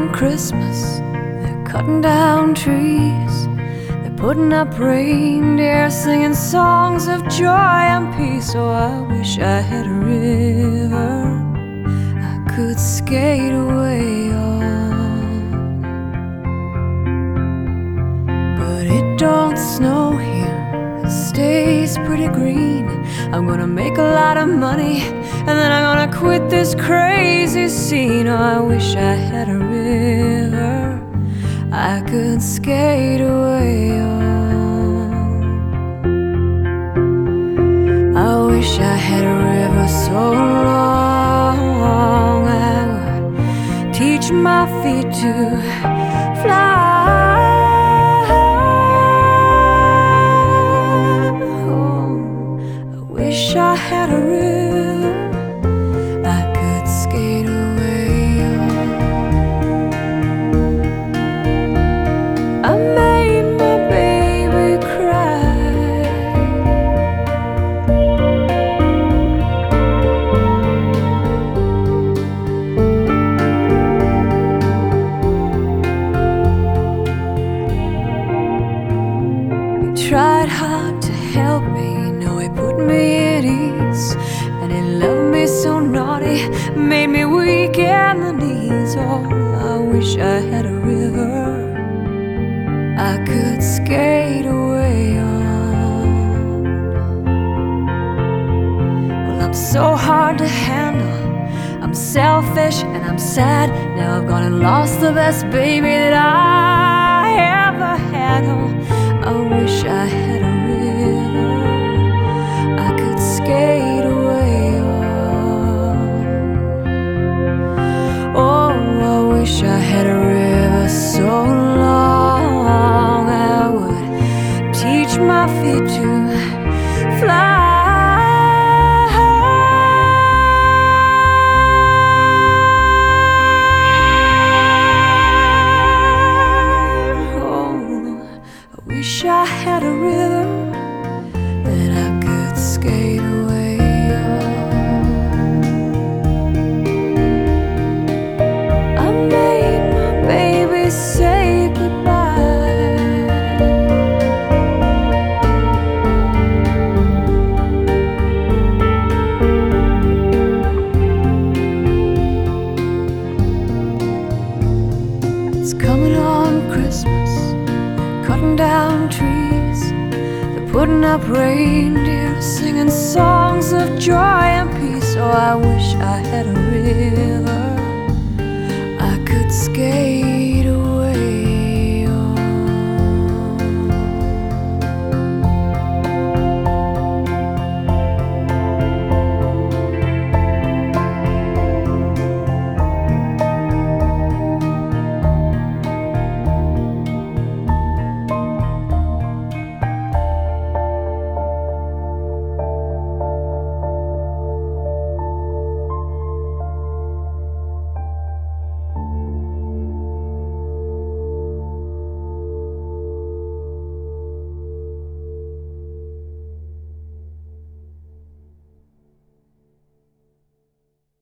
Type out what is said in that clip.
on Christmas, they're cutting down trees, they're putting up reindeer, singing songs of joy and peace. Oh, I wish I had a river I could skate away on, but it don't snow here, it stays pretty green. I'm gonna make a lot of money, and then I'm gonna quit this crazy scene. Oh, I wish I had a river I could skate away on. I wish I had a river so long I would teach my feet to fly. Wish I had a river I could skate away on. I made my baby cry. He tried hard to help me, put me at ease, and he loved me so naughty, made me weak in the knees. Oh, I wish I had a river I could skate away on. Well, I'm so hard to handle, I'm selfish and I'm sad. Now I've gone and lost the best baby that I ever had. Oh, I wish I had a river I could skate away on. Oh, I wish I had a river so long I would teach my feet to fly. Oh, I wish I had a river that I could skate away on. I made my baby say goodbye. It's coming on Christmas, they're cutting down trees, putting up reindeer, singing songs of joy and peace. Oh, I wish I had a